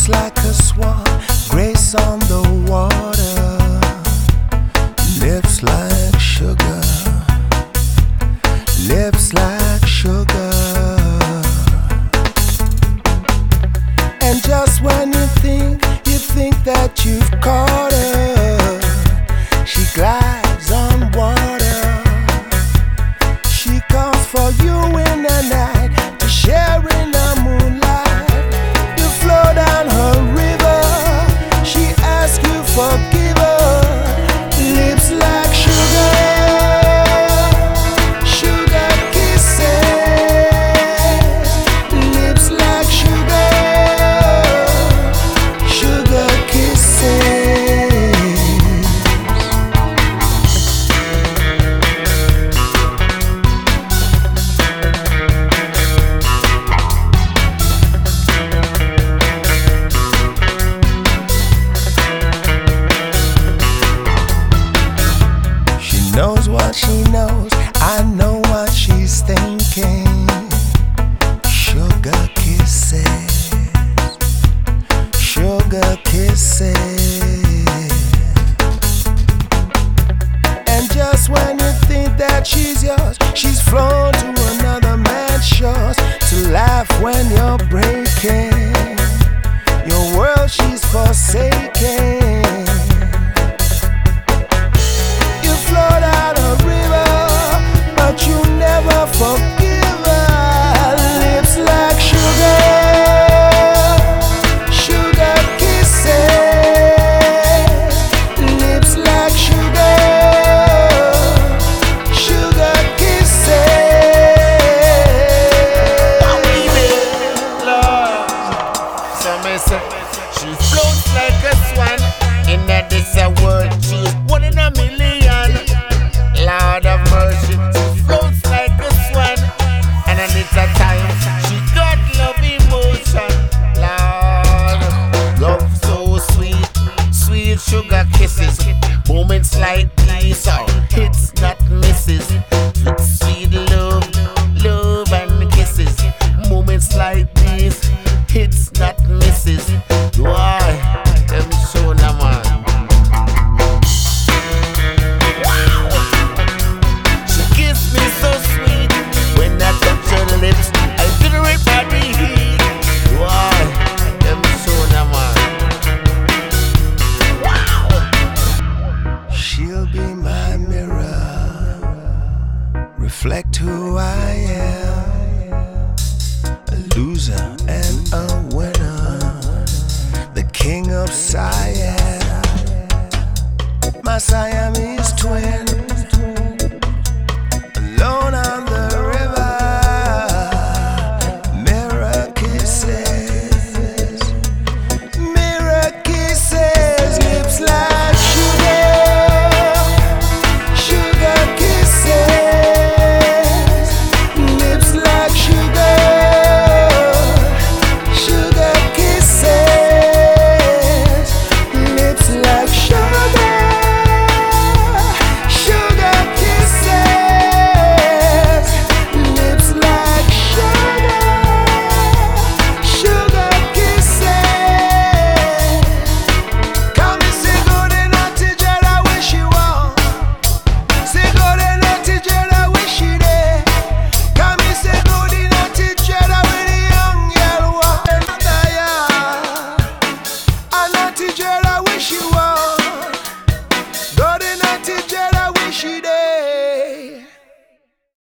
floats like a swan, grace on the water, lips like sugar, lips like sugar. And just when you think that you've caught her, she glides on water. She comes for you in the night to share in the moonlight. You flow down her river, she asks you forgive her. Lips like sugar, sugar kisses. Lips like sugar, sugar kisses. Knows what she knows, I know what she's thinking. Sugar kisses, sugar kisses. And just when you think that she's yours, she's flown to another man's shores to laugh when you're breaking your world, she's forsaken. But you never forgive her. Lips like sugar, sugar kisses. Lips like sugar, sugar kisses. Lord, so me say, she floats like a swan in this world. She's one in a million. Lord of mercy. Floats like a swan, and it's a